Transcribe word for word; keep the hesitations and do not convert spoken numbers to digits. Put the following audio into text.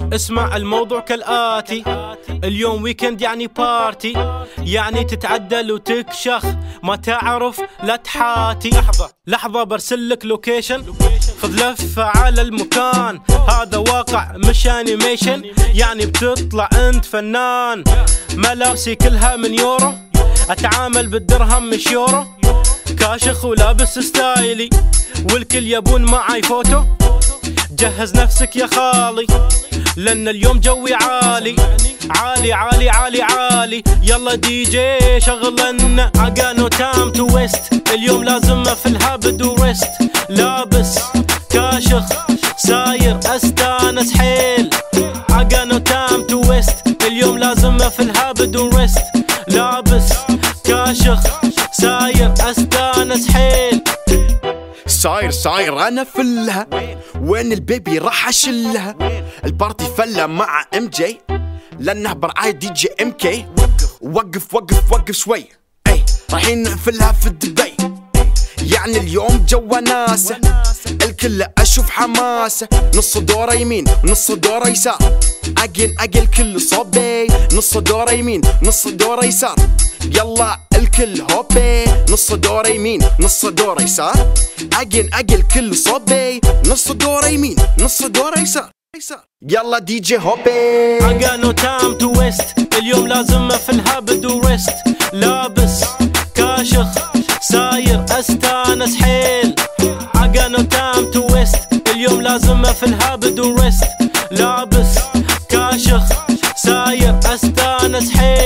اسمع الموضوع كالآتي، اليوم ويكند يعني بارتي، يعني تتعدل وتكشخ، ما تعرف لا تحاتي. لحظة لحظة برسلك لوكيشن، خذ لفة على المكان، هذا واقع مش انيميشن، يعني بتطلع انت فنان. ملابسي كلها من يورو، اتعامل بالدرهم مش يورو، كاشخ ولابس ستايلي، والكل يبون معاي فوتو. جهز نفسك يا خالي لان اليوم جوي عالي عالي عالي عالي عالي. يلا دي جي شغلنا عقانو تام تو ويست، اليوم لازم في الهابد وريست. لابس كاشخ ساير استانس حيل، عقانو تام تو ويست، اليوم لازم في الهابد وريست. لابس كاشخ ساير استانس حيل، صاير صاير انا فلها، وين البيبي راح اشلها؟ البارتي فله مع ام جي، لانه برعاية دي جي ام كي. وقف وقف وقف شوي، اي رايحين نقفلها في دبي، يعني اليوم جوا ناسه، الكل اشوف حماسه. نص دوره يمين ونص دوره يسار، اجل اجل كل صوبي، نص دوره يمين نص دوره يسار. يلا الكل هوبي، نص دوره يمين نص دوره يسار، اجل اجل كل صوبي، نص دوره يمين نص دوره يسار. يلا دي جي هوبي، عقانو تام تو ويست، اليوم لازم في الهابد وريست. لابس كاشخ ساير استانس حيل، عقانو تام تو ويست، اليوم لازم في الهابد وريست. لابس كاشخ ساير استانس حيل.